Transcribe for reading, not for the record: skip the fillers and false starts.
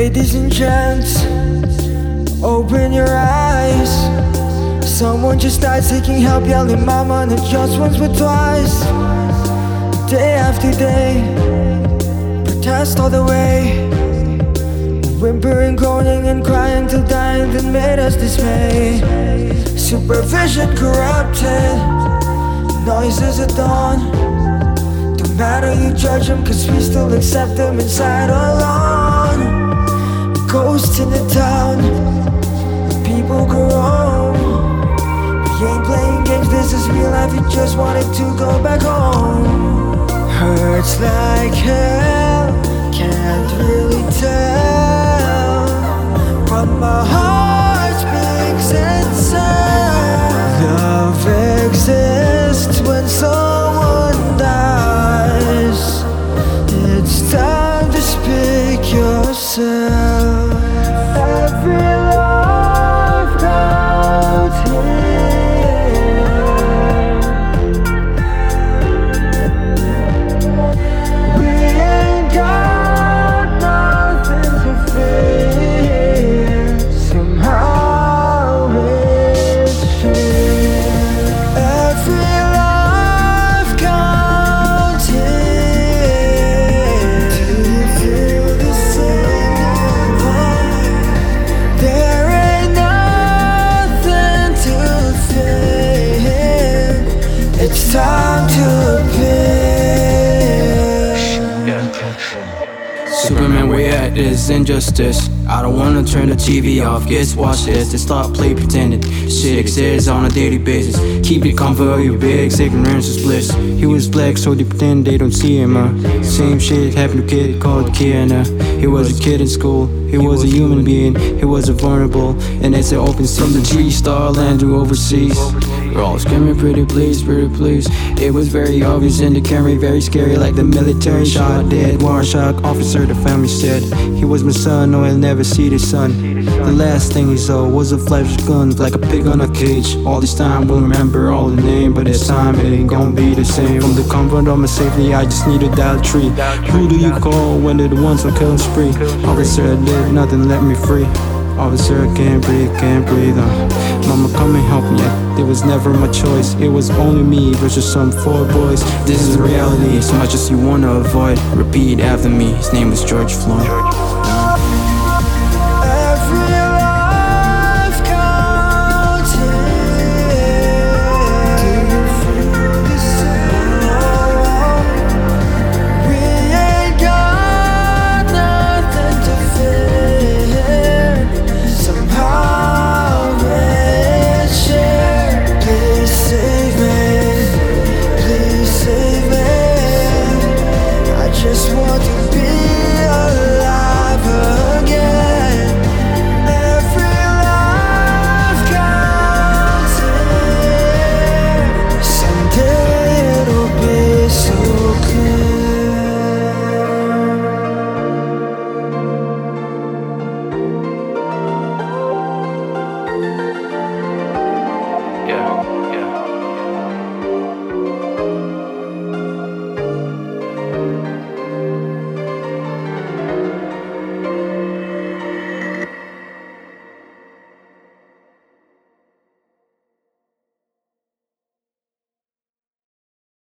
Ladies and gents, open your eyes. Someone just died seeking help, yelling mama, not just once but twice. Day after day, protest all the way. Whimpering, groaning and crying till dying that made us dismay. Supervision corrupted, noises at dawn. Don't matter you judge them, cause we still accept them inside alone. Ghosts in the town, people grow. We ain't playing games, this is real life. We just wanted to go back home. Hurts like hell, can't really tell, but my heart speaks itself. Love exists when someone dies. It's time to speak yourself. Every love counts here. We ain't got nothing to fear. Somehow it's true. Every love counts here. Do you feel the same vibe? There ain't nothing to fear. It's time to appear. Superman, where at this injustice? I don't wanna turn the TV off, guess watch this. They stop play pretending shit exists on a daily basis. Keep it comfort, your bigs, ignorance is bliss. He was black, so they pretend they don't see him, Same shit happened to a kid called Kiana. He was a kid in school, he was a human being, he was a vulnerable. And it's an open season, from the G-Star land to overseas. We're all screaming pretty please, pretty please. It was very obvious in the camera, very scary, like the military shot dead. War shock officer, the family said. He was my son, no, I'll never see the sun. The last thing he saw was a flash of guns, like a pig on a cage. All this time we'll remember all the name, but this time it ain't gonna be the same. From the comfort of my safety, I just need to dial tree. Who do you call when they're the ones on killing spree? Officer, I did nothing, let me free. Officer, I can't breathe, Mama, come and help me. It was never my choice. It was only me versus some four boys. This is reality, as much as you wanna avoid. Repeat after me, his name was George Floyd.